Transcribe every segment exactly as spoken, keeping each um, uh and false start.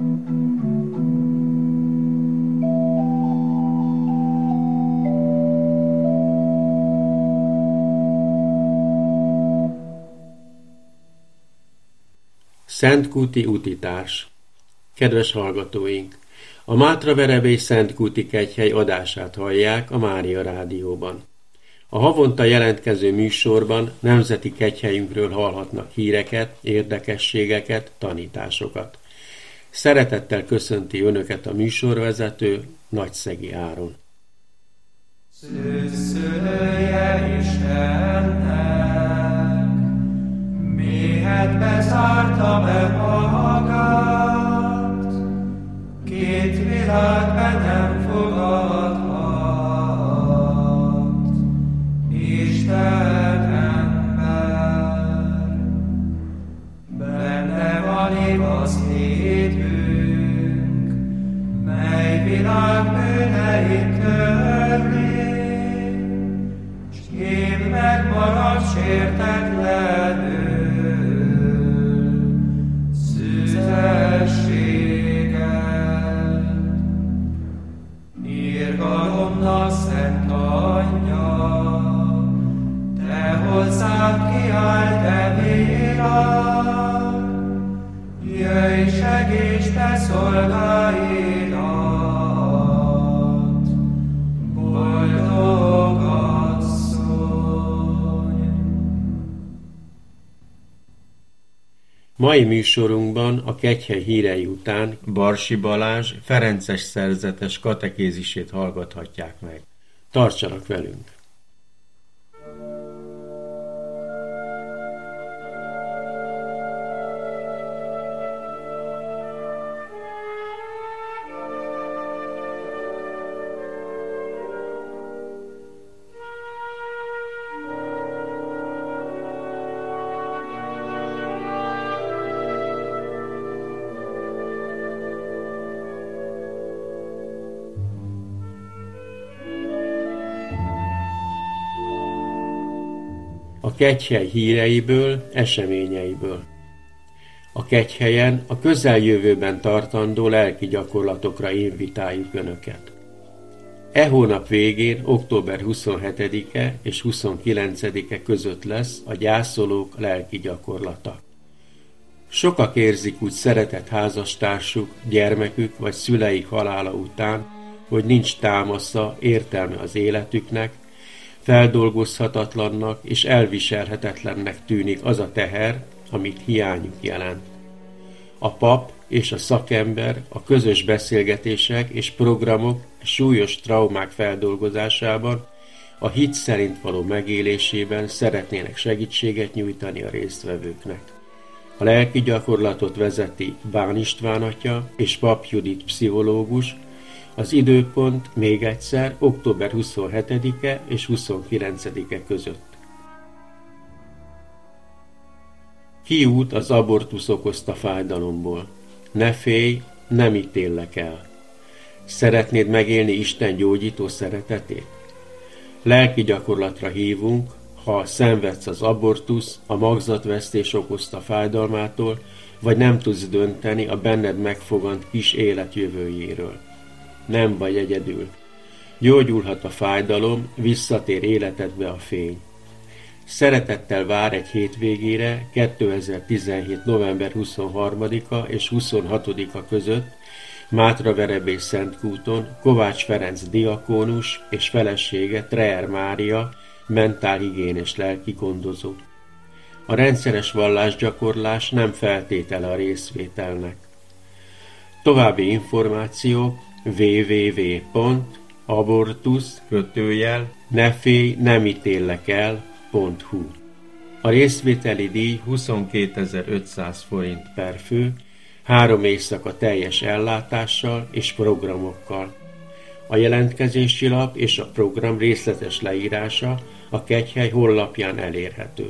Szentkúti útitárs. Kedves hallgatóink! A Mátraverebély Szentkúti Kegyhely adását hallják a Mária Rádióban. A havonta jelentkező műsorban nemzeti kegyhelyünkről hallhatnak híreket, érdekességeket, tanításokat. Szeretettel köszönti Önöket a műsorvezető, Nagyszegi Áron. Szőszülője Istennek, méhet bezárta be magát, két világ be nem fogadhat, Isten ember. Benne van igaz hitünk, mely világ bűneit törli, s én megmarad sértetlenül szüzességgel. Irgalomnak szent anyja, te hozzád kiáll, te bírál, jöjj, segíts te szolgáidat, boldog asszony. Mai műsorunkban a Kegyhely hírei után Barsi Balázs ferences szerzetes katekézisét hallgathatják meg. Tartsanak velünk! A Kegyhely híreiből, eseményeiből. A Kegyhelyen a közeljövőben tartandó lelki gyakorlatokra invitáljuk Önöket. E hónap végén, október huszonhetedike és huszonkilencedike között lesz a gyászolók lelki gyakorlata. Sokak érzik úgy szeretett házastársuk, gyermekük vagy szüleik halála után, hogy nincs támasza, értelme az életüknek, feldolgozhatatlannak és elviselhetetlennek tűnik az a teher, amit hiányuk jelent. A pap és a szakember a közös beszélgetések és programok súlyos traumák feldolgozásában, a hit szerint való megélésében szeretnének segítséget nyújtani a résztvevőknek. A lelki gyakorlatot vezeti Bán István atya és Pap Judit pszichológus. Az időpont még egyszer október huszonhetedike és huszonkilencedike között. Kiút az abortusz okozta fájdalomból. Ne félj, nem ítéllek el. Szeretnéd megélni Isten gyógyító szeretetét? Lelki gyakorlatra hívunk, ha szenvedsz az abortusz, a magzatvesztés okozta fájdalmától, vagy nem tudsz dönteni a benned megfogant kis élet jövőjéről. Nem vagy egyedül. Gyógyulhat a fájdalom, visszatér életedbe a fény. Szeretettel vár egy hétvégére, kétezer-tizenhét. november huszonharmadika és huszonhatodika között Mátraverebély Szentkúton Kovács Ferenc diakónus és felesége Treer Mária mentálhigiénés lelki gondozó. A rendszeres vallásgyakorlás nem feltétele a részvételnek. További információk double-u double-u double-u pont abortusz kötőjel ne félj, nem ítéllek el pont hu. A részvételi díj huszonkétezer-ötszáz forint per fő, három éjszaka teljes ellátással és programokkal. A jelentkezési lap és a program részletes leírása a Kegyhely honlapján elérhető.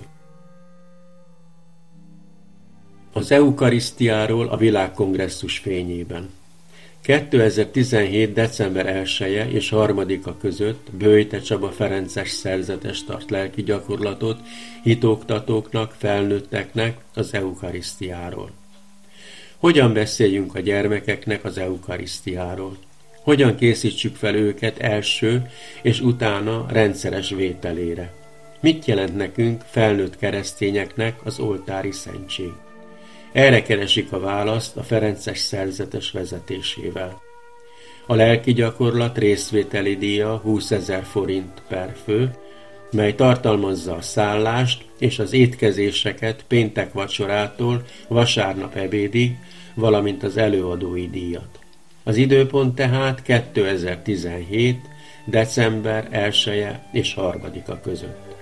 Az eukarisztiáról a világkongresszus fényében. kétezer-tizenhét. december elseje és harmadika között Böjte Csaba ferences szerzetes tart lelki gyakorlatot hitoktatóknak, felnőtteknek az eukarisztiáról. Hogyan beszéljünk a gyermekeknek az eukarisztiáról? Hogyan készítsük fel őket első és utána rendszeres vételére? Mit jelent nekünk, felnőtt keresztényeknek az oltári szentség? Erre keresik a választ a ferences szerzetes vezetésével. A lelki gyakorlat részvételi díja húszezer forint per fő, mely tartalmazza a szállást és az étkezéseket péntek vacsorától vasárnap ebédig, valamint az előadói díjat. Az időpont tehát kétezer-tizenhét. december elseje és harmadika között.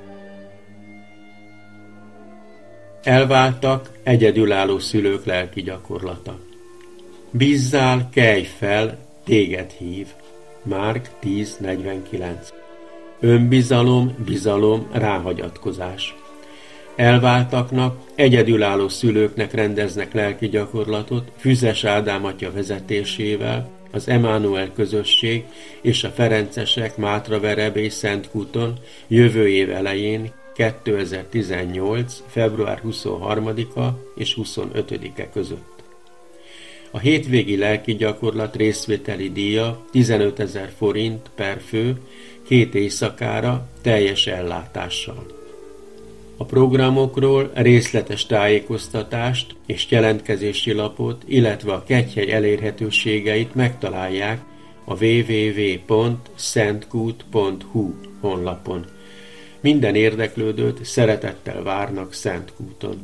Elváltak egyedülálló szülők lelki gyakorlata. Bízzál, kelj fel, téged hív. Márk tíz negyvenkilenc. Önbizalom, bizalom, ráhagyatkozás. Elváltaknak, egyedülálló szülőknek rendeznek lelki gyakorlatot Füzes Ádám atya vezetésével, az Emánuel közösség és a ferencesek Mátraverebély Szentkúton jövő év elején kétezer-tizennyolc. február huszonharmadika és huszonötödike között. A hétvégi lelki gyakorlat részvételi díja tizenötezer forint per fő, két éjszakára teljes ellátással. A programokról részletes tájékoztatást és jelentkezési lapot, illetve a kegyhely elérhetőségeit megtalálják a double-u double-u double-u pont szentkút pont hu honlapon. Minden érdeklődőt szeretettel várnak Szentkúton.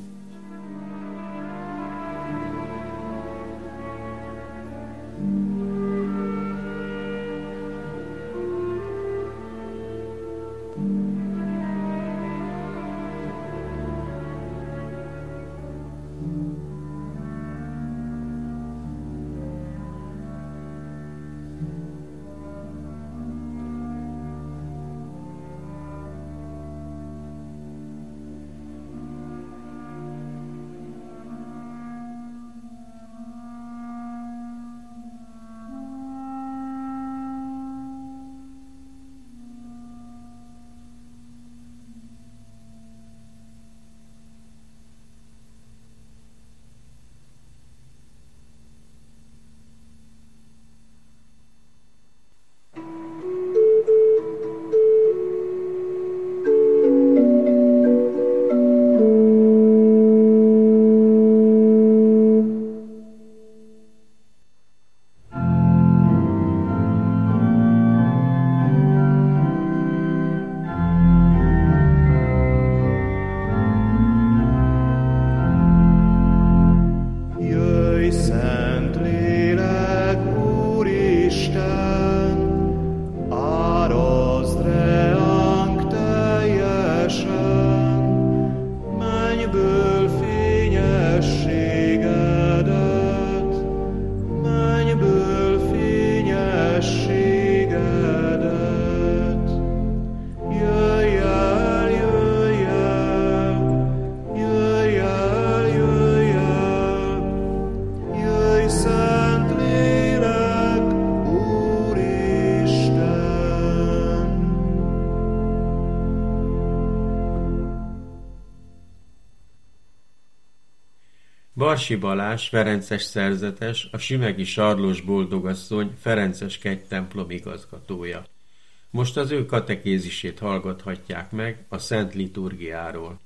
Barsi Balázs, ferences szerzetes, a Sümegi Sarlós Boldogasszony ferences kegytemplom igazgatója. Most az ő katekézisét hallgathatják meg a Szent Liturgiáról.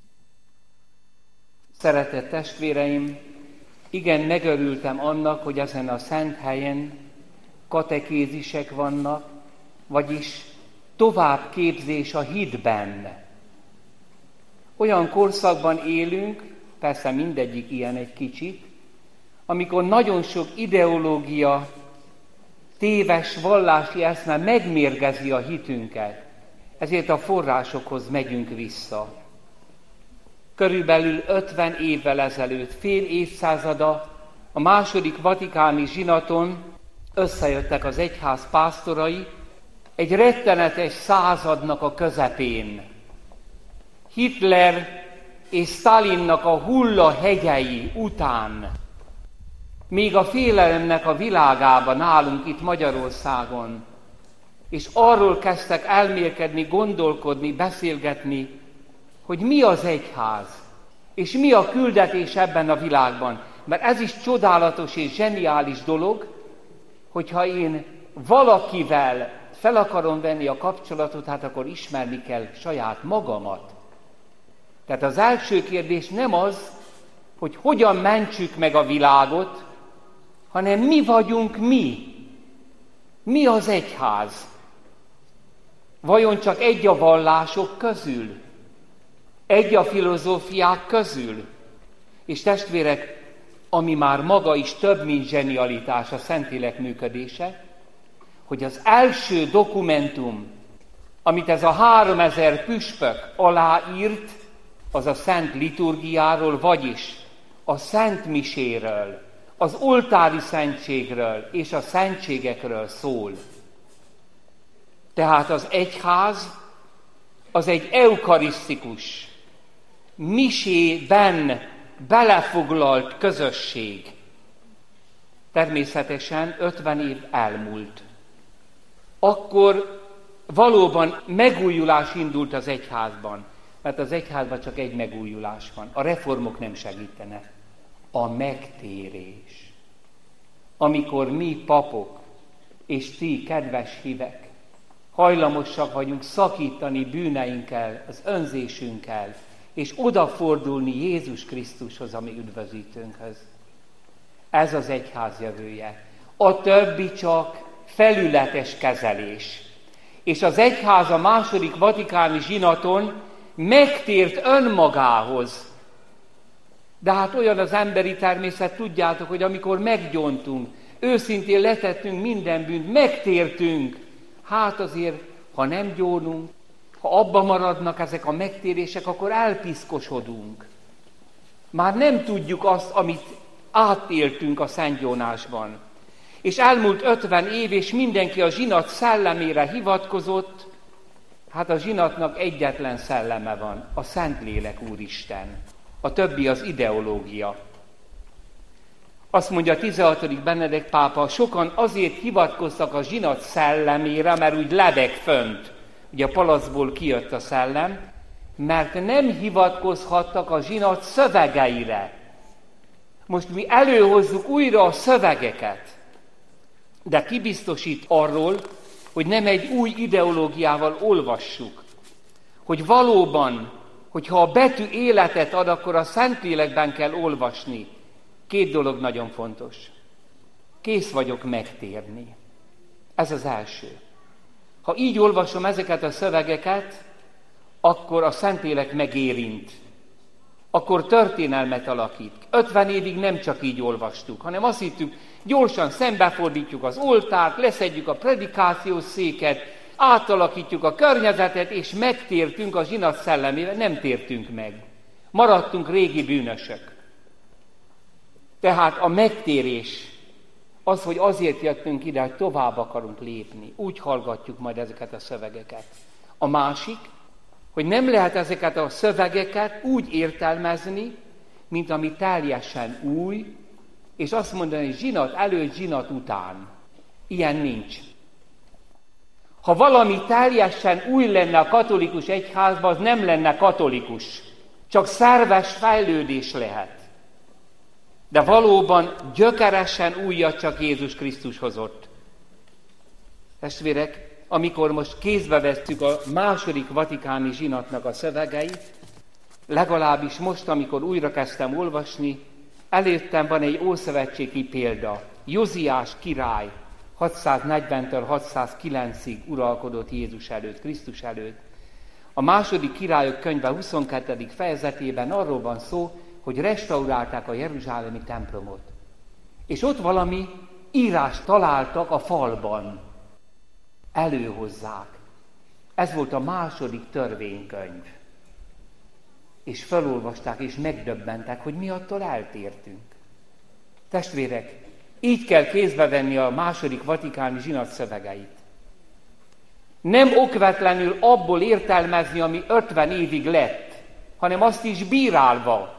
Szeretett testvéreim, igen, megörültem annak, hogy ezen a szent helyen katekézisek vannak, vagyis továbbképzés a hitben. Olyan korszakban élünk, persze mindegyik ilyen egy kicsit, amikor nagyon sok ideológia, téves vallási eszme megmérgezi a hitünket, ezért a forrásokhoz megyünk vissza. Körülbelül ötven évvel ezelőtt, fél évszázada, a második vatikáni zsinaton összejöttek az egyház pásztorai egy rettenetes századnak a közepén. Hitler és Stalinnak a hullahegyei után, még a félelemnek a világában nálunk itt Magyarországon, és arról kezdtek elmélkedni, gondolkodni, beszélgetni, hogy mi az egyház, és mi a küldetés ebben a világban. mert ez is csodálatos és zseniális dolog, hogyha én valakivel fel akarom venni a kapcsolatot, hát akkor ismerni kell saját magamat. Tehát az első kérdés nem az, hogy hogyan mentsük meg a világot, hanem mi vagyunk mi. Mi az egyház? Vajon csak egy a vallások közül? Egy a filozófiák közül? És testvérek, ami már maga is több, mint zsenialitás, a Szentlélek működése, hogy az első dokumentum, amit ez a háromezer püspök aláírt, az a Szent Liturgiáról, vagyis a Szent Miséről, az oltári szentségről és a szentségekről szól. Tehát az egyház az egy eukarisztikus, misében belefoglalt közösség. Természetesen ötven év elmúlt. Akkor valóban megújulás indult az egyházban, mert az egyházban csak egy megújulás van. A reformok nem segítenek. A megtérés. Amikor mi papok, és ti, kedves hívek, hajlamosak vagyunk szakítani bűneinkkel, az önzésünkkel, és odafordulni Jézus Krisztushoz, ami üdvözítőnkhöz. Ez az egyház jövője. A többi csak felületes kezelés. És az egyház a második vatikáni zsinaton megtért önmagához. De hát olyan az emberi természet, tudjátok, hogy amikor meggyóntunk, őszintén letettünk minden bűnt, megtértünk, hát azért, ha nem gyónunk, ha abba maradnak ezek a megtérések, akkor elpiszkosodunk. Már nem tudjuk azt, amit átéltünk a szentgyónásban. És elmúlt ötven év, és mindenki a zsinat szellemére hivatkozott, hát a zsinatnak egyetlen szelleme van, a Szentlélek Úristen. A többi az ideológia. Azt mondja a tizenhatodik Benedek pápa, sokan azért hivatkoztak a zsinat szellemére, mert úgy lebeg fönt. Ugye a palacból kijött a szellem, mert nem hivatkozhattak a zsinat szövegeire. Most mi előhozzuk újra a szövegeket, de ki biztosít arról, hogy nem egy új ideológiával olvassuk, hogy valóban, hogyha a betű életet ad, akkor a Szentlélekben kell olvasni. Két dolog nagyon fontos. Kész vagyok megtérni. Ez az első. Ha így olvasom ezeket a szövegeket, akkor a Szentlélek megérint. Akkor történelmet alakít. ötven évig nem csak így olvastuk, hanem azt hittük, gyorsan szembefordítjuk az oltárt, leszedjük a predikációs széket, átalakítjuk a környezetet, és megtértünk a zsinat szellemével. Nem tértünk meg. Maradtunk régi bűnösök. Tehát a megtérés az, hogy azért jöttünk ide, hogy tovább akarunk lépni. Úgy hallgatjuk majd ezeket a szövegeket. A másik, hogy nem lehet ezeket a szövegeket úgy értelmezni, mint ami teljesen új, és azt mondani, hogy zsinat előtt, zsinat után. Ilyen nincs. Ha valami teljesen új lenne a katolikus egyházban, az nem lenne katolikus. Csak szerves fejlődés lehet. De valóban gyökeresen újat csak Jézus Krisztus hozott. Testvérek, amikor most kézbe vesszük a második vatikáni zsinatnak a szövegeit, legalábbis most, amikor újra kezdtem olvasni, előttem van egy ószövetségi példa. Józiás király hatszáznegyventől hatszázkilencig uralkodott Jézus előtt, Krisztus előtt. A második Királyok könyve huszonkettedik fejezetében arról van szó, hogy restaurálták a jeruzsálemi templomot. És ott valami írást találtak a falban. Előhozzák. Ez volt a második törvénykönyv. És felolvasták, és megdöbbentek, hogy mi attól eltértünk. Testvérek, így kell kézbe venni a második vatikáni zsinat szövegeit. Nem okvetlenül abból értelmezni, ami ötven évig lett, hanem azt is bírálva.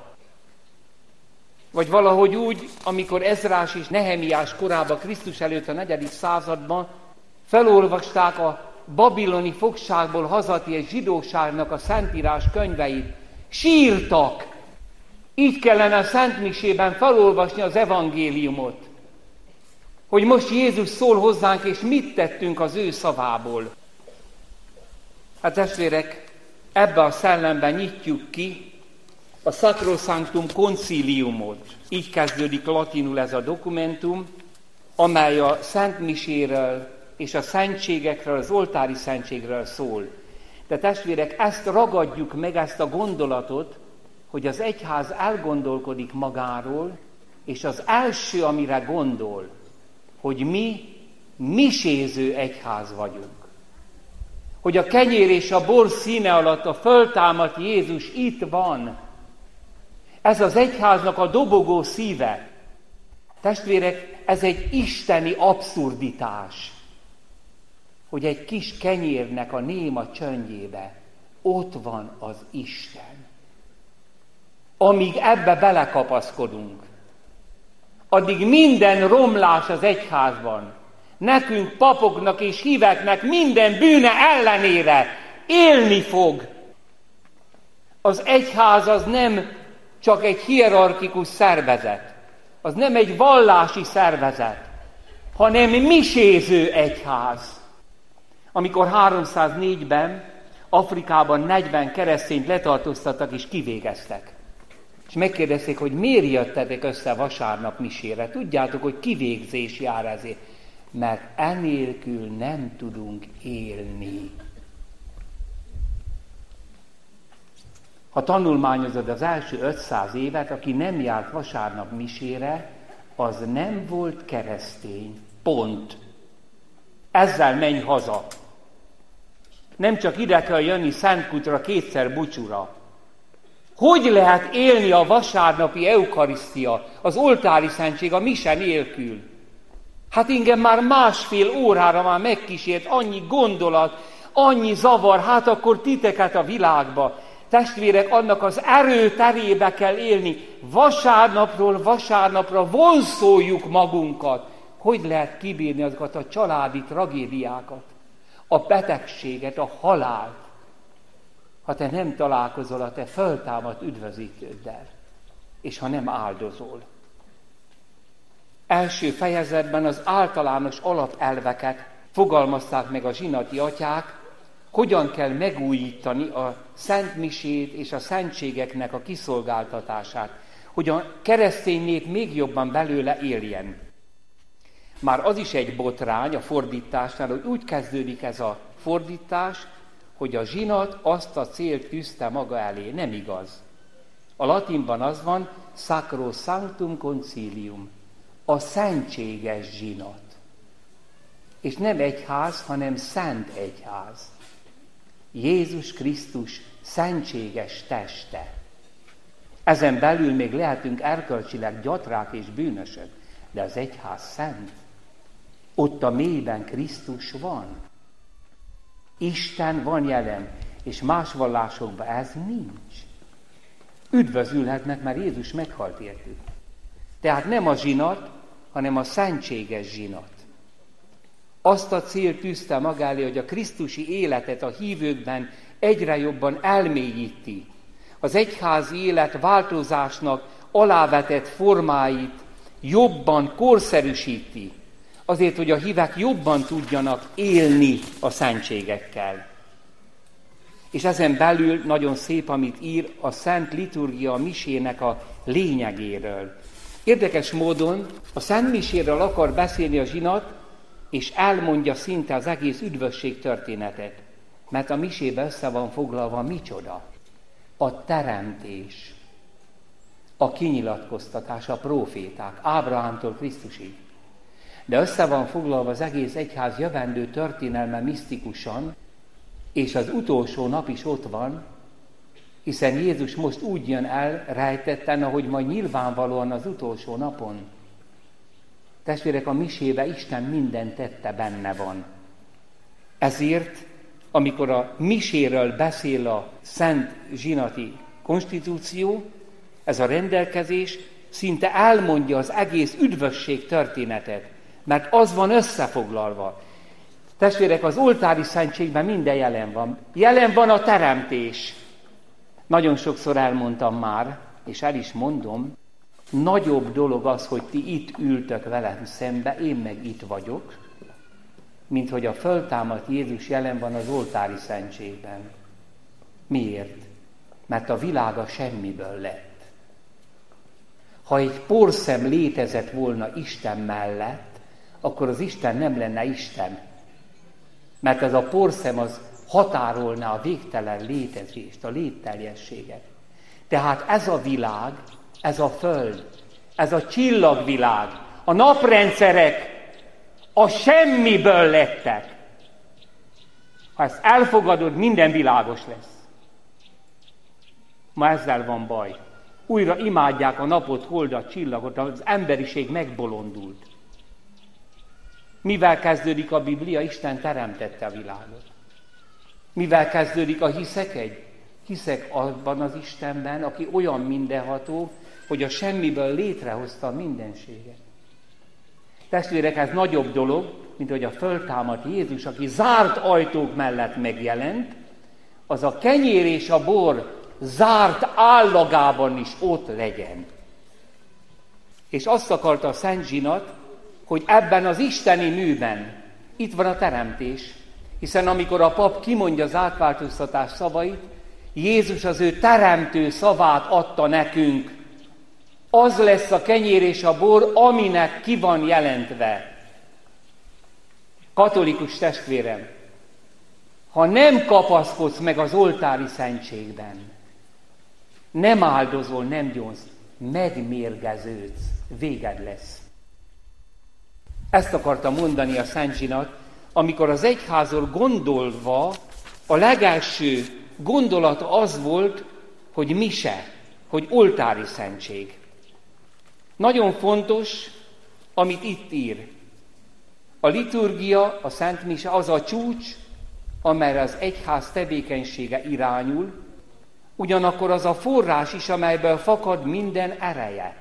Vagy valahogy úgy, amikor Ezrás és Nehemiás korában, Krisztus előtt a negyedik században felolvasták a babiloni fogságból hazatért zsidóságnak a szentírás könyveit, sírtak. Így kellene a Szent Misében felolvasni az evangéliumot, hogy most Jézus szól hozzánk, és mit tettünk az ő szavából. Hát testvérek, ebbe a szellemben nyitjuk ki a Sacrosanctum Conciliumot. Így kezdődik latinul ez a dokumentum, amely a Szent Miséről és a szentségekről, az oltári szentségről szól. De testvérek, ezt ragadjuk meg, ezt a gondolatot, hogy az egyház elgondolkodik magáról, és az első, amire gondol, hogy mi miséző egyház vagyunk. Hogy a kenyér és a bor színe alatt a föltámadt Jézus itt van. Ez az egyháznak a dobogó szíve. Testvérek, ez egy isteni abszurditás, hogy egy kis kenyérnek a néma csöndjébe ott van az Isten. Amíg ebbe belekapaszkodunk, addig minden romlás az egyházban, nekünk, papoknak és híveknek minden bűne ellenére élni fog. Az egyház az nem csak egy hierarchikus szervezet, az nem egy vallási szervezet, hanem miséző egyház. Amikor háromszáznégyben Afrikában negyven keresztényt letartóztattak és kivégeztek. És megkérdezték, hogy miért jöttetek össze vasárnap misére? Tudjátok, hogy kivégzés jár ezért. Mert enélkül nem tudunk élni. Ha tanulmányozod az első ötszáz évet, aki nem járt vasárnap misére, az nem volt keresztény. Pont. Ezzel menj haza. Nem csak ide kell jönni Szentkutra kétszer búcsúra. Hogy lehet élni a vasárnapi eukarisztia, az oltári szentség a mise nélkül? Hát engem már másfél órára már megkísért annyi gondolat, annyi zavar, hát akkor titeket a világba. Testvérek, annak az erőterébe kell élni. Vasárnapról vasárnapra vonszoljuk magunkat. Hogy lehet kibírni azokat a családi tragédiákat, a betegséget, a halált, ha te nem találkozol a te föltámadt üdvözítőddel, és ha nem áldozol. Első fejezetben az általános alapelveket fogalmazták meg a zsinati atyák, hogyan kell megújítani a Szent Misét és a szentségeknek a kiszolgáltatását, hogy a keresztény nép még jobban belőle éljen. Már az is egy botrány a fordításnál, hogy úgy kezdődik ez a fordítás, hogy a zsinat azt a célt tűzte maga elé. Nem igaz. A latinban az van, Sacrosanctum Concilium, a szentséges zsinat. És nem egyház, hanem szent egyház. Jézus Krisztus szentséges teste. Ezen belül még lehetünk erkölcsileg gyatrák és bűnösök, de az egyház szent. Ott a mélyben Krisztus van. Isten van jelen, és más vallásokban ez nincs. Üdvözülhetnek, mert Jézus meghalt értük. Tehát nem a zsinat, hanem a szentséges zsinat. Azt a célt tűzte maga elé, hogy a krisztusi életet a hívőkben egyre jobban elmélyíti. Az egyházi élet változásnak alávetett formáit jobban korszerűsíti. Azért, hogy a hívek jobban tudjanak élni a szentségekkel. És ezen belül nagyon szép, amit ír a Szent Liturgia, a misének a lényegéről. Érdekes módon a Szent Miséről akar beszélni a zsinat, és elmondja szinte az egész üdvösség történetet. Mert a misébe össze van foglalva micsoda? A teremtés, a kinyilatkoztatás, a próféták, Ábrahámtól Krisztusig. De össze van foglalva az egész egyház jövendő történelme misztikusan, és az utolsó nap is ott van, hiszen Jézus most úgy jön el rejtetten, ahogy majd nyilvánvalóan az utolsó napon. Testvérek, a misébe Isten minden tette benne van. Ezért, amikor a miséről beszél a Szent Zsinati Konstitúció, ez a rendelkezés szinte elmondja az egész üdvösség történetet, mert az van összefoglalva. Testvérek, az oltári szentségben minden jelen van. Jelen van a teremtés. Nagyon sokszor elmondtam már, és el is mondom, nagyobb dolog az, hogy ti itt ültök velem szembe, én meg itt vagyok, mint hogy a föltámadt Jézus jelen van az oltári szentségben. Miért? Mert a világ a semmiből lett. Ha egy porszem létezett volna Isten mellett, akkor az Isten nem lenne Isten. Mert ez a porszem az határolná a végtelen létezést, a létteljességet. Tehát ez a világ, ez a föld, ez a csillagvilág, a naprendszerek a semmiből lettek. Ha ezt elfogadod, minden világos lesz. Ma ezzel van baj. Újra imádják a napot, holdat, csillagot, az emberiség megbolondult. Mivel kezdődik a Biblia? Isten teremtette a világot. Mivel kezdődik a hiszek egy? Hiszek abban az Istenben, aki olyan mindenható, hogy a semmiből létrehozta a mindenséget. Testvérek, ez nagyobb dolog, mint hogy a föltámadt Jézus, aki zárt ajtók mellett megjelent, az a kenyér és a bor zárt állagában is ott legyen. És azt akarta a Szent Zsinat, hogy ebben az isteni műben itt van a teremtés, hiszen amikor a pap kimondja az átváltoztatás szavait, Jézus az ő teremtő szavát adta nekünk. Az lesz a kenyér és a bor, aminek ki van jelentve. Katolikus testvérem, ha nem kapaszkodsz meg az oltári szentségben, nem áldozol, nem gyónsz, megmérgeződsz, véged lesz. Ezt akarta mondani a Szent Zsinat, amikor az egyházról gondolva a legelső gondolata az volt, hogy mise, hogy oltári szentség. Nagyon fontos, amit itt ír. A liturgia, a Szent Mise az a csúcs, amelyre az egyház tevékenysége irányul, ugyanakkor az a forrás is, amelyből fakad minden ereje.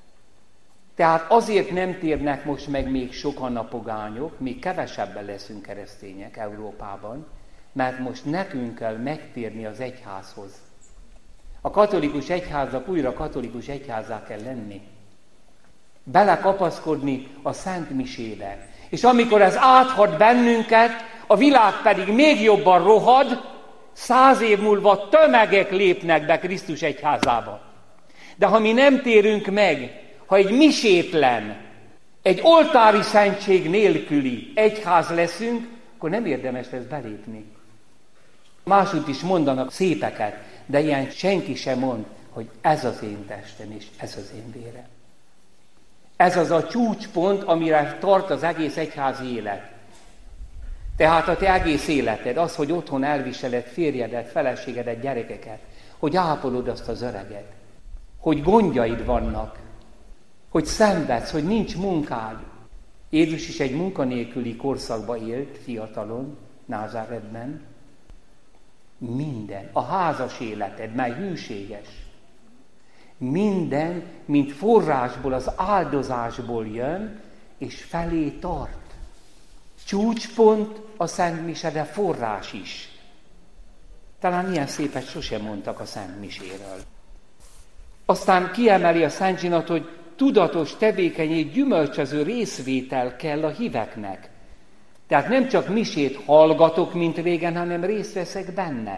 Tehát azért nem térnek most meg még sokan a pogányok, még kevesebben leszünk keresztények Európában, mert most nekünk kell megtérni az egyházhoz. A katolikus egyháznak újra katolikus egyházzá kell lenni. Belekapaszkodni a Szent Misébe. És amikor ez áthat bennünket, a világ pedig még jobban rohad, száz év múlva tömegek lépnek be Krisztus egyházába. De ha mi nem térünk meg, ha egy misétlen, egy oltári szentség nélküli egyház leszünk, akkor nem érdemes lesz belépni. Másút is mondanak szépeket, de ilyen senki sem mond, hogy ez az én testem és ez az én vérem. Ez az a csúcspont, amire tart az egész egyházi élet. Tehát a te egész életed, az, hogy otthon elviseled férjedet, feleségedet, gyerekeket, hogy ápolod azt az öreget, hogy gondjaid vannak, hogy szenvedsz, hogy nincs munkád. Jézus is egy munkanélküli korszakba élt fiatalon, Názáretben. Minden, a házas életed, mely hűséges, minden, mint forrásból, az áldozásból jön, és felé tart. Csúcspont a Szent Mise, de forrás is. Talán ilyen szépet sosem mondtak a Szent Miséről. Aztán kiemeli a Szent Zsinat, hogy tudatos, tevékeny, gyümölcsöző részvétel kell a híveknek. Tehát nem csak misét hallgatok, mint régen, hanem részt veszek benne.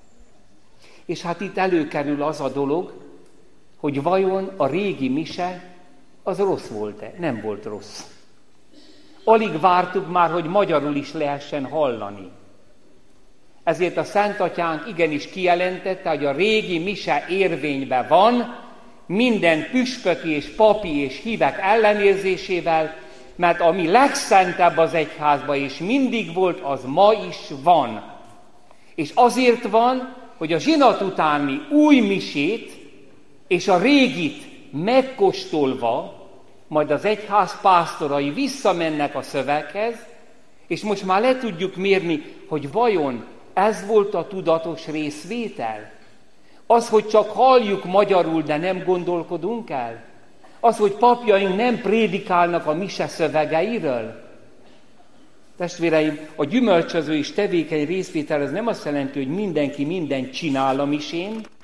És hát itt előkerül az a dolog, hogy vajon a régi mise az rossz volt-e? Nem volt rossz. Alig vártuk már, hogy magyarul is lehessen hallani. Ezért a Szent Atyánk igenis kijelentette, hogy a régi mise érvényben van, minden püspöki és papi és hívek ellenérzésével, mert ami legszentebb az egyházban és mindig volt, az ma is van. És azért van, hogy a zsinat utáni új misét és a régit megkóstolva, majd az egyház pásztorai visszamennek a szöveghez, és most már le tudjuk mérni, hogy vajon ez volt a tudatos részvétel? Az, hogy csak halljuk magyarul, de nem gondolkodunk el? Az, hogy papjaink nem prédikálnak a mise szövegeiről? Testvéreim, a gyümölcsöző és tevékeny részvétel az nem azt jelenti, hogy mindenki mindent csinál a misén,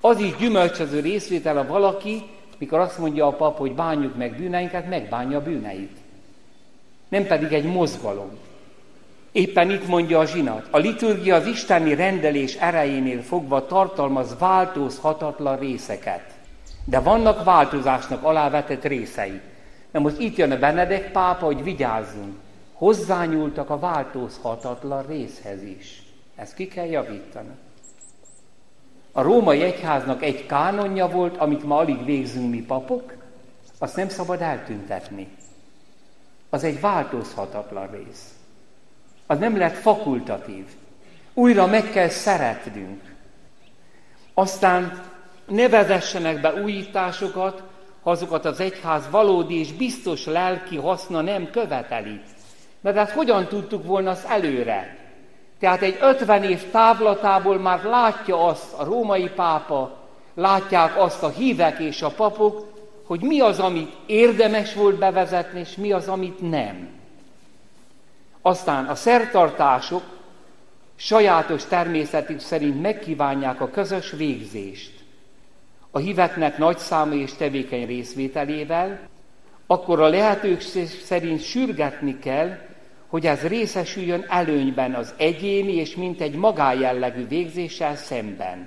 Az is gyümölcsöző részvétel, a valaki, mikor azt mondja a pap, hogy bánjuk meg bűneinket, megbánja a bűneit. Nem pedig egy mozgalom. Éppen itt mondja a zsinat. A liturgia az isteni rendelés erejénél fogva tartalmaz változhatatlan részeket. De vannak változásnak alávetett részei. Na most itt jön a Benedek pápa, hogy vigyázzunk. Hozzányúltak a változhatatlan részhez is. Ezt ki kell javítani. A római egyháznak egy kánonja volt, amit ma alig végzünk mi papok, azt nem szabad eltüntetni. Az egy változhatatlan rész. Az nem lett fakultatív. Újra meg kell szeretnünk. Aztán ne vezessenek be újításokat, ha azokat az egyház valódi és biztos lelki haszna nem követeli. Mert hát hogyan tudtuk volna azt előre? Tehát egy ötven év távlatából már látja azt a római pápa, látják azt a hívek és a papok, hogy mi az, amit érdemes volt bevezetni, és mi az, amit nem. Aztán a szertartások sajátos természetük szerint megkívánják a közös végzést. A híveknek nagy számú és tevékeny részvételével, akkor a lehetőség szerint sürgetni kell, hogy ez részesüljön előnyben az egyéni és mintegy magánjellegű végzéssel szemben.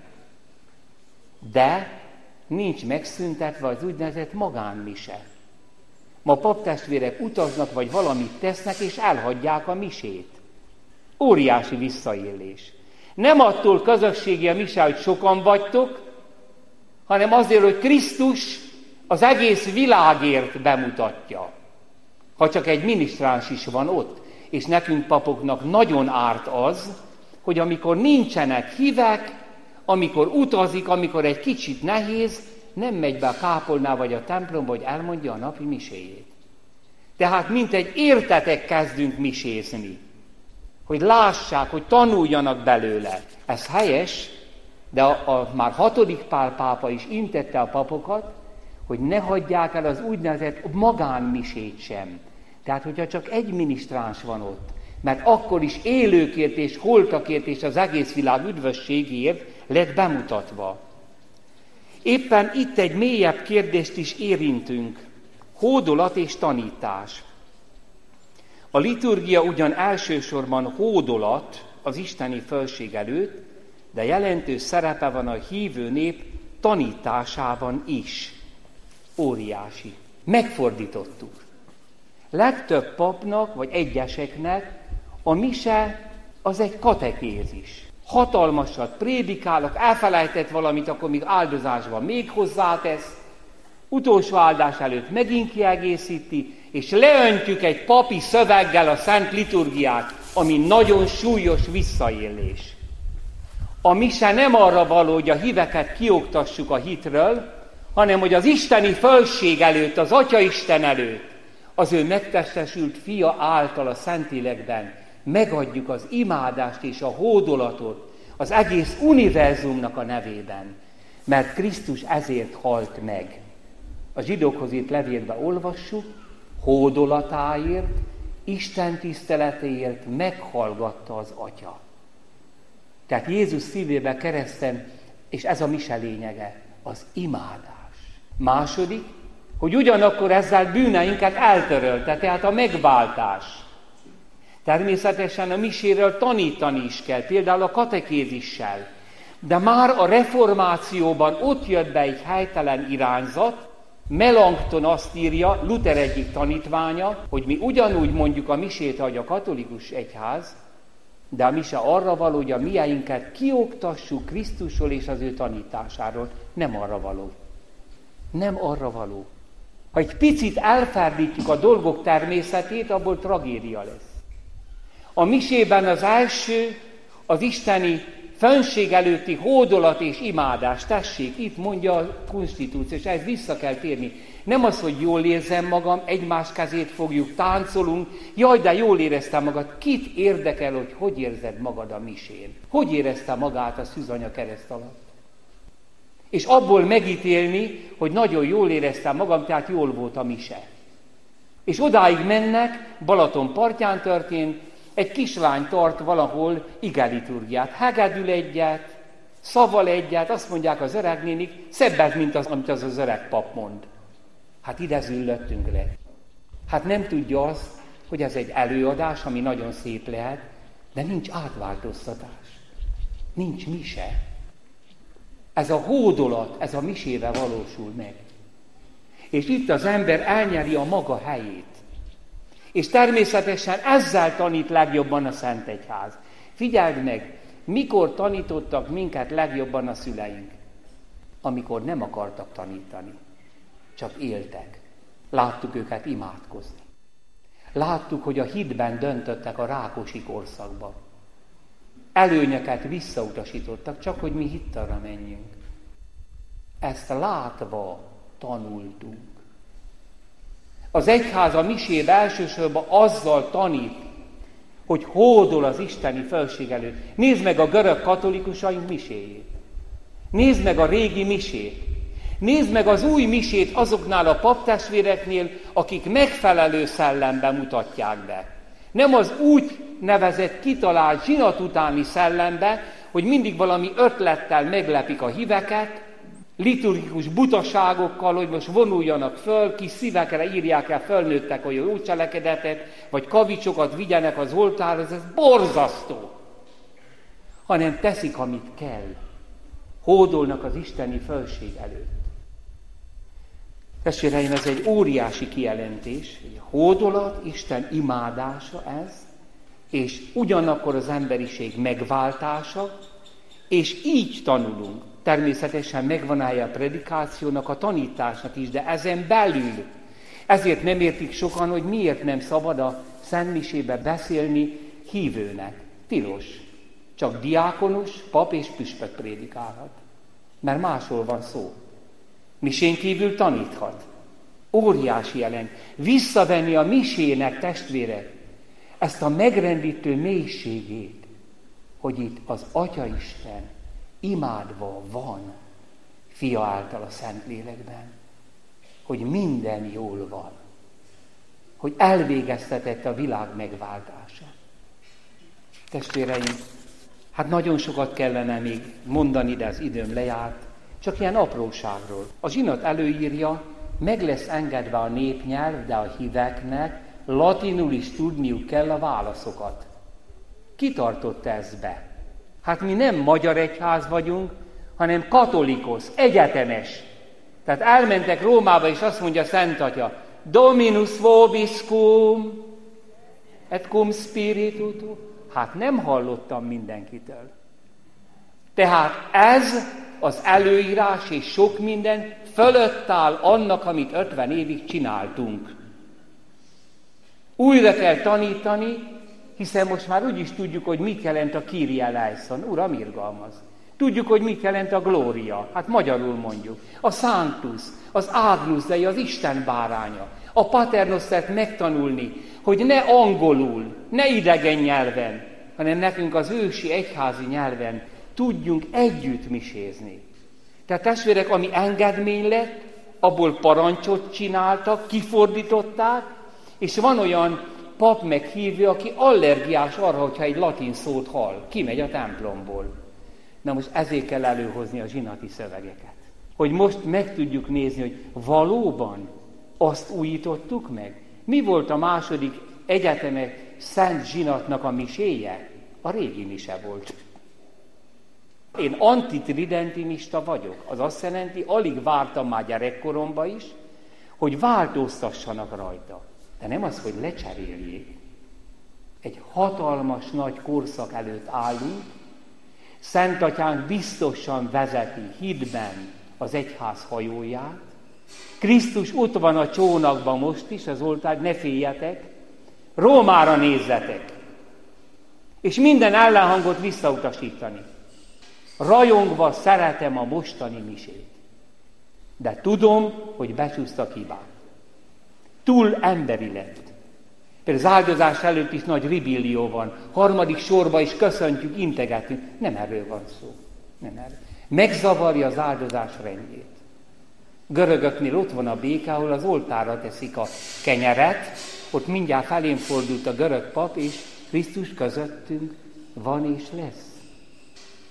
De nincs megszüntetve az úgynevezett magánmise. Ma paptestvérek utaznak, vagy valamit tesznek, és elhagyják a misét. Óriási visszaélés. Nem attól közösségi a mise, hogy sokan vagytok, hanem azért, hogy Krisztus az egész világért bemutatja. Ha csak egy minisztráns is van ott, és nekünk papoknak nagyon árt az, hogy amikor nincsenek hívek, amikor utazik, amikor egy kicsit nehéz, nem megy be a kápolná vagy a templomba, hogy elmondja a napi miséjét. Tehát mint egy értetek kezdünk misézni, hogy lássák, hogy tanuljanak belőle. Ez helyes, de a, a már hatodik Pál pápa is intette a papokat, hogy ne hagyják el az úgynevezett magánmisét sem. Tehát, hogyha csak egy minisztráns van ott, mert akkor is élőkért és holtakért és az egész világ üdvösségért lett bemutatva. Éppen itt egy mélyebb kérdést is érintünk. Hódolat és tanítás. A liturgia ugyan elsősorban hódolat az isteni fölség előtt, de jelentős szerepe van a hívő nép tanításában is. Óriási. Megfordítottuk. Legtöbb papnak, vagy egyeseknek a mise az egy katekézis. Hatalmasat prédikálok, elfelejtett valamit, akkor még áldozásban még hozzátesz, utolsó áldás előtt megint kiegészíti, és leöntjük egy papi szöveggel a szent liturgiát, ami nagyon súlyos visszaélés. A mise nem arra való, hogy a híveket kioktassuk a hitről, hanem hogy az isteni fölség előtt, az Atyaisten előtt, az ő megtestesült fia által a Szentlélekben megadjuk az imádást és a hódolatot az egész univerzumnak a nevében, mert Krisztus ezért halt meg. A zsidókhoz írt levélbe olvassuk, hódolatáért, Isten tiszteletéért meghallgatta az Atya. Tehát Jézus szívébe kereszten, és ez a mise lényege, az imádás. Második, hogy ugyanakkor ezzel bűneinket eltörölte, tehát a megváltás. Természetesen a miséről tanítani is kell, például a katekézissel. De már a reformációban ott jött be egy helytelen irányzat, Melanchthon azt írja, Luther egyik tanítványa, hogy mi ugyanúgy mondjuk a misét, ahogy a katolikus egyház, de a mise arra való, hogy a mieinket kioktassuk Krisztusról és az ő tanításáról. Nem arra való. Nem arra való. Ha egy picit elferdítjük a dolgok természetét, abból tragédia lesz. A misében az első, az isteni fönnség előtti hódolat és imádás. Tessék, itt mondja a konstitúció, és ehhez vissza kell térni. Nem az, hogy jól érzem magam, egymás kezét fogjuk, táncolunk, jaj, de jól éreztem magad. Kit érdekel, hogy hogy érzed magad a misén? Hogy érezte magát a szűzanya kereszt alatt? És abból megítélni, hogy nagyon jól éreztem magam, tehát jól volt a mise. És odáig mennek, Balaton partján történt, egy kislány tart valahol igeliturgiát, hegedül egyet, Szavval egyet, azt mondják az öreg nénik, szebbet, mint az, amit az az öreg pap mond. Hát ide züllöttünk le. Hát nem tudja azt, hogy ez egy előadás, ami nagyon szép lehet, de nincs átváltoztatás. Nincs mise. Ez a hódolat, ez a misével valósul meg. És itt az ember elnyeri a maga helyét. És természetesen ezzel tanít legjobban a Szent Egyház. Figyeld meg, mikor tanítottak minket legjobban a szüleink? Amikor nem akartak tanítani, csak éltek. Láttuk őket imádkozni. Láttuk, hogy a hitben döntöttek a Rákosi korszakban. Előnyeket visszautasítottak, csak hogy mi hittarra menjünk. Ezt látva tanultunk. Az egyház a misét elsősorban azzal tanít, hogy hódol az isteni felség előtt. Nézd meg a görög katolikusaink miséjét. Nézd meg a régi misét. Nézd meg az új misét azoknál a paptestvéreknél, akik megfelelő szellemben mutatják be. Nem az úgy nevezett, kitalált, zsinat utáni szellembe, hogy mindig valami ötlettel meglepik a híveket, liturgikus butaságokkal, hogy most vonuljanak föl, kis szívekre írják el, fölnőttek olyan jó cselekedetet, vagy kavicsokat vigyenek az oltárhoz, ez borzasztó. Hanem teszik, amit kell. Hódolnak az isteni felség előtt. Testvéreim, ez egy óriási kijelentés, hogy a hódolat, Isten imádása ez, és ugyanakkor az emberiség megváltása, és így tanulunk. Természetesen megvan állja a predikációnak, a tanításnak is, de ezen belül. Ezért nem értik sokan, hogy miért nem szabad a szentmisébe beszélni hívőnek. Tilos. Csak diákonus, pap és püspök prédikálhat. Mert máshol van szó. Misén kívül taníthat. Óriási jelent. Visszavenni a misének, testvérek, ezt a megrendítő mélységét, hogy itt az Atyaisten imádva van Fia által a Szentlélekben, hogy minden jól van, hogy elvégeztetett a világ megváltása. Testvéreim, hát nagyon sokat kellene még mondani, de az időm lejárt, csak ilyen apróságról. A zsinat előírja, meg lesz engedve a népnyelv, de a híveknek latinul is tudniuk kell a válaszokat. Ki tartotta ezt be? Hát mi nem magyar egyház vagyunk, hanem katolikus, egyetemes. Tehát elmentek Rómába, és azt mondja Szent Atya, Dominus vobiscum, et cum spiritu. Hát nem hallottam mindenkitől. Tehát ez az előírás és sok minden fölött áll annak, amit ötven évig csináltunk. Újra kell tanítani, hiszen most már úgy is tudjuk, hogy mit jelent a Kyrie eleison. Uram, irgalmaz. Tudjuk, hogy mit jelent a Glória. Hát magyarul mondjuk. A Sanctus, az Agnus Dei, az Isten báránya. A Paternosztert megtanulni, hogy ne angolul, ne idegen nyelven, hanem nekünk az ősi egyházi nyelven tudjunk együtt misézni. Tehát testvérek, ami engedmény lett, abból parancsot csináltak, kifordították, és van olyan pap meghívő, aki allergiás arra, hogyha egy latin szót hall, kimegy a templomból. Na most ezért kell előhozni a zsinati szövegeket. Hogy most meg tudjuk nézni, hogy valóban azt újítottuk meg. Mi volt a második egyetemek szent zsinatnak a miséje? A régi mise volt. Én antitridentinista vagyok. Az azt jelenti, alig vártam már gyerekkoromban is, hogy változtassanak rajta. De nem az, hogy lecseréljék. Egy hatalmas nagy korszak előtt állunk, Szent Atyánk biztosan vezeti hitben az egyház hajóját. Krisztus ott van a csónakban most is, az oltár, ne féljetek, Rómára nézzetek, és minden ellenhangot visszautasítani. Rajongva szeretem a mostani misét, de tudom, hogy becsúsztak hibát. Túl emberi lett. Például az áldozás előtt is nagy ribillió van. Harmadik sorba is köszöntjük, integetünk. Nem erről van szó. Nem erről. Megzavarja az áldozás rendjét. Görögöknél ott van a béke, ahol az oltárra teszik a kenyeret, ott mindjárt felém fordult a görög pap, és Krisztus közöttünk van és lesz.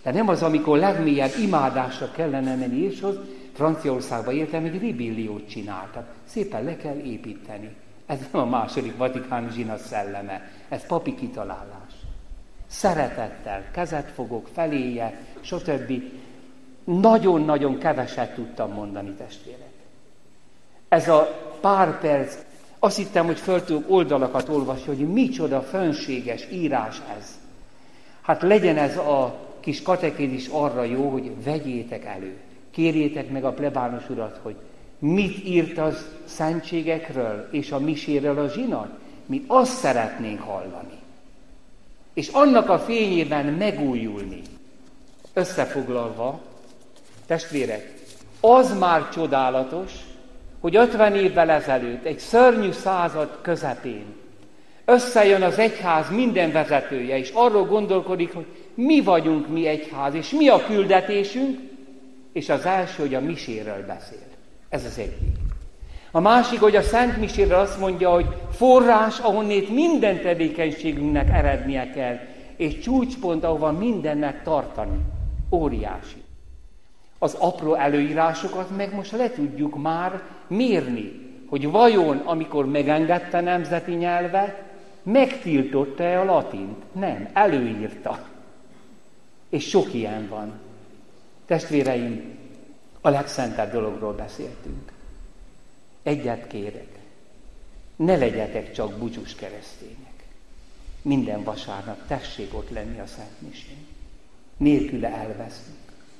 De nem az, amikor legmélyebb imádásra kellene menni Jézushoz. Franciaországban éltem, egy ribilliót csináltak. Szépen le kell építeni. Ez nem a második vatikáni zsinat szelleme. Ez papi kitalálás. Szeretettel kezet fogok feléje, stb. Nagyon-nagyon keveset tudtam mondani, testvérek. Ez a pár perc, azt hittem, hogy föl tudok oldalakat olvasni, hogy micsoda fönséges írás ez. Hát legyen ez a kis katekézis arra jó, hogy vegyétek elő. Kérjétek meg a plebános urat, hogy mit írt az szentségekről és a miséről a zsinat. Mi azt szeretnénk hallani. És annak a fényében megújulni. Összefoglalva, testvérek, az már csodálatos, hogy ötven évvel ezelőtt, egy szörnyű század közepén összejön az egyház minden vezetője, és arról gondolkodik, hogy mi vagyunk mi egyház, és mi a küldetésünk, és az első, hogy a miséről beszél. Ez az egyik. A másik, hogy a Szent Miséről azt mondja, hogy forrás, ahonnét minden tevékenységünknek erednie kell, és csúcspont, ahova mindennek tartani. Óriási. Az apró előírásokat meg most le tudjuk már mérni, hogy vajon, amikor megengedte nemzeti nyelvet, megtiltotta-e a latint? Nem, előírta. És sok ilyen van. Testvéreim, a legszentebb dologról beszéltünk. Egyet kérek, ne legyetek csak búcsús keresztények. Minden vasárnap tessék ott lenni a Szent Misén. Nélküle elveszünk.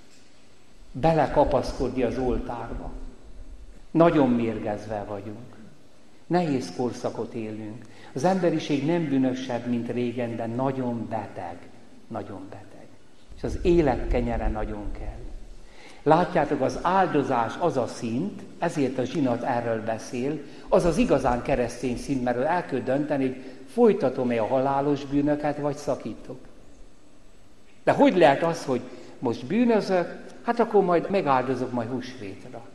Belekapaszkodni az oltárba. Nagyon mérgezve vagyunk. Nehéz korszakot élünk. Az emberiség nem bűnösebb, mint régen, de nagyon beteg. Nagyon beteg. És az élet kenyere nagyon kell. Látjátok, az áldozás az a szint, ezért a zsinat erről beszél, az az igazán keresztény szint, mert el kell dönteni, hogy folytatom-e a halálos bűnöket, vagy szakítok. De hogy lehet az, hogy most bűnözök, hát akkor majd megáldozok majd húsvétra.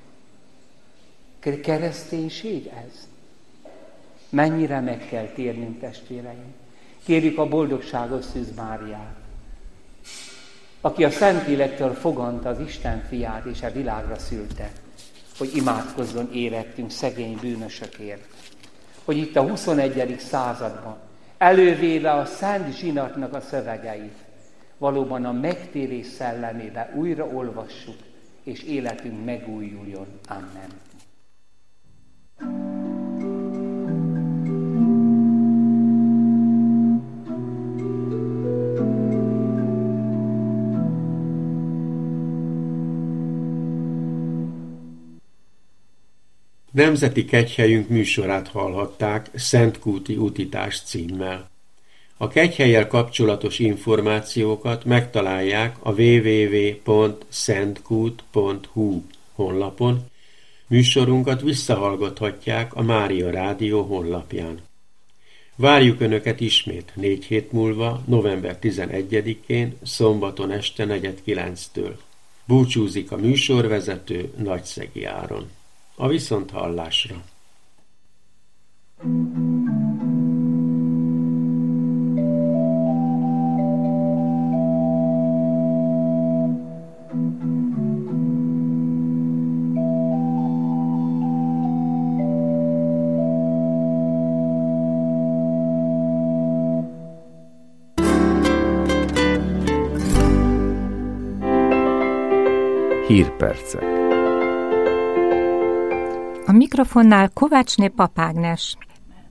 Kereszténység ez? Mennyire meg kell térnünk, testvéreim? Kérjük a boldogságos Szűz Máriát, aki a Szentlélektől foganta az Isten fiát és a világra szülte, hogy imádkozzon érettünk szegény bűnösökért. Hogy itt a huszonegyedik században elővéve a Szent Zsinatnak a szövegeit, valóban a megtérés szellemébe újra olvassuk, és életünk megújuljon. Amen. Nemzeti Kegyhelyünk műsorát hallhatták Szentkúti Utitás címmel. A kegyhellyel kapcsolatos információkat megtalálják a double-u double-u double-u pont szentkút pont hu honlapon, műsorunkat visszahallgathatják a Mária Rádió honlapján. Várjuk Önöket ismét négy hét múlva, november tizenegyedikén, szombaton este negyed kilenctől. Búcsúzik a műsorvezető Nagyszegi Áron. A viszonthallásra! Hírpercek. A mikrofonnál Kovácsné Pap Ágnes.